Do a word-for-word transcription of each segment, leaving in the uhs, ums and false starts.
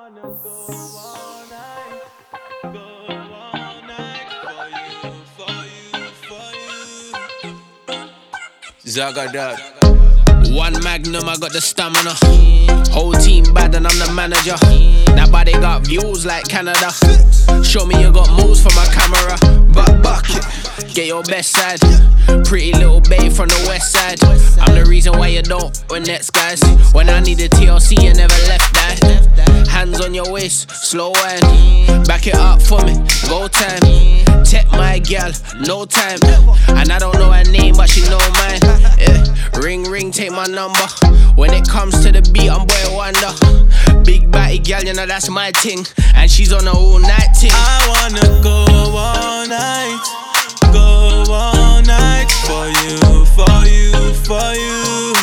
wanna go all night, go all night for you, for you, for you. Zagadad. One magnum, I got the stamina. Whole team bad and I'm the manager. That body got views like Canada. Show me you got moves for my camera. But bucket, get your best side. Pretty little babe from the west side. I'm the reason why you don't with next guys. When I needed T L C, you never left that. Hands on your waist, slow wine. Back it up for me, go time. Tech my gal, no time. And I don't know her name, but she know mine. Yeah. Ring, ring, take my number. When it comes to the beat, I'm boy wonder. Big batty gal, you know that's my thing. And she's on a all night thing. I wanna go all night, go all night for you, for you, for you.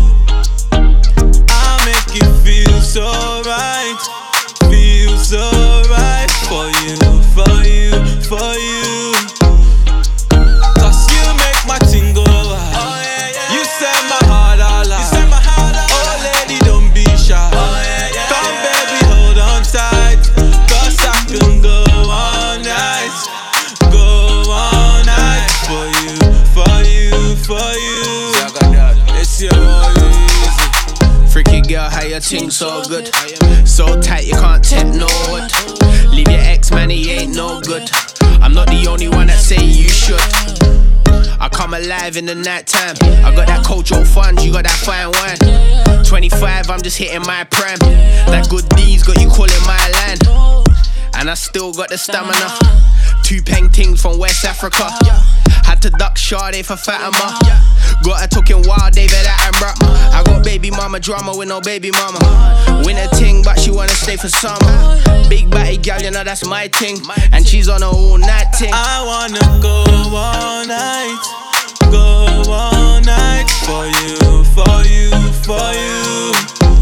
I'll make you feel so right, feel so right for you, for you, for you. Cause you make my thing go wild. Oh, yeah, yeah, you set my heart all out. Oh lady, don't be shy. Oh, yeah, yeah, come yeah. Baby, hold on tight. Cause I can go all night, go all night for you, for you, for you. It's your easy. Freaky girl, how your ting so good. So tight you can't take no wood. Leave your ex man, he ain't no good. I'm not the only one that say you should. I come alive in the night time. I got that cultural funds, you got that fine wine. Twenty-five, I'm just hitting my prime. That good D's got you calling my line. And I still got the stamina. Two peng tings from West Africa. Had to duck Sade for Fatima. Got her talking wild, David Attenborough. I got baby mama drama with no baby mama. Win a ting, but she wanna stay for summer. Big batty gal, you know that's my ting. And she's on a all night ting. I wanna go all night, go all night for you, for you, for you.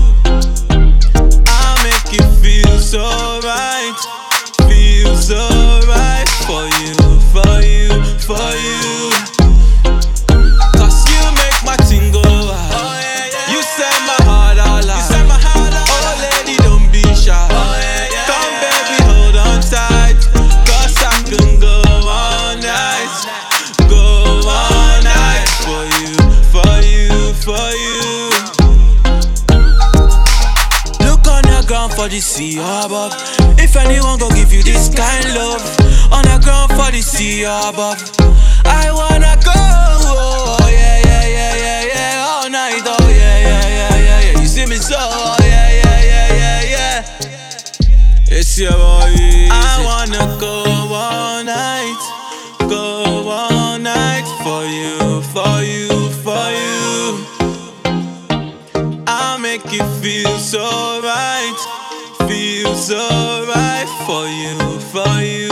I'll make you feel so right, feel so right for you, for you, for you. Cause you make my thing go wild. Oh, yeah, yeah, you set my heart all out. Oh lady, don't be shy. Oh, yeah, yeah, come yeah. Baby, hold on tight. Cause I can go all night, go all night for you, for you, for you. Look on the ground for the sea above. If anyone gon' give you this kind love, on the ground for the sea above. I wanna go, oh yeah, yeah, yeah, yeah, yeah, all night, oh yeah, yeah, yeah, yeah, yeah. You see me so, oh yeah, yeah, yeah, yeah, yeah. It's your boy Easy. I wanna go all night, go all night for you, for you, for you. I'll make you feel so right, feel so right for you, for you.